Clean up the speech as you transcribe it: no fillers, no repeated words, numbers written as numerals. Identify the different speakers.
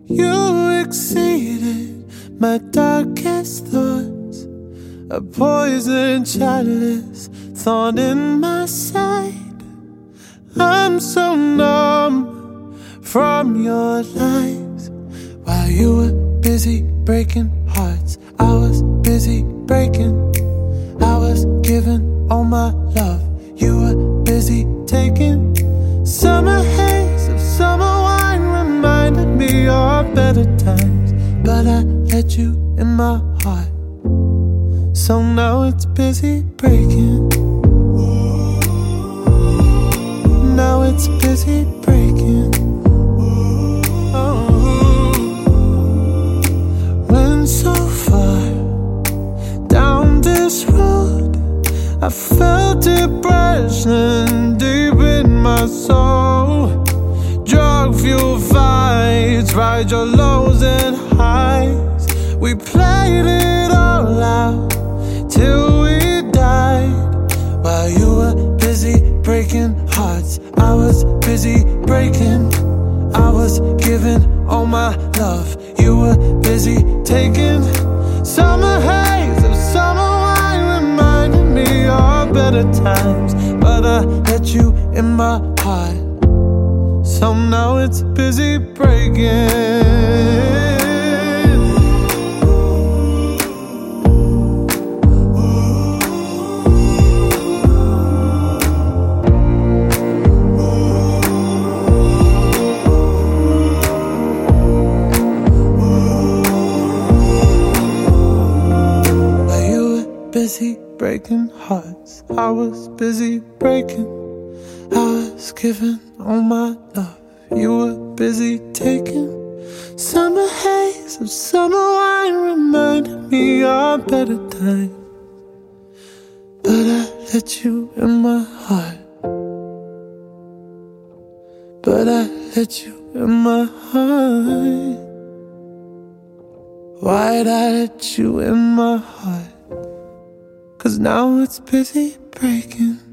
Speaker 1: You exceeded my darkest thoughts, a poison chalice, thorn in my side. I'm so numb from your lies. While you were busy breaking hearts, I was busy breaking. I was giving all my love, you were busy taking. Summer haze of summer wine reminded me of better times, but I let you in my heart, so now it's busy breaking. Now it's busy breaking. Oh. Went so far down this road, I felt depression deep in my soul. Drug fuel fights, ride your lows and highs. We played it all out till we died. While you were busy breaking hearts, I was busy breaking. I was giving all my love, you were busy taking. Summer haze of summer wine reminded me of better times, but I let you in my heart, so now it's busy breaking. Busy breaking hearts, I was busy breaking. I was giving all my love, you were busy taking. Summer haze of summer wine reminded me of better times, but I let you in my heart. But I let you in my heart. Why'd I let you in my heart? 'Cause now it's busy breaking.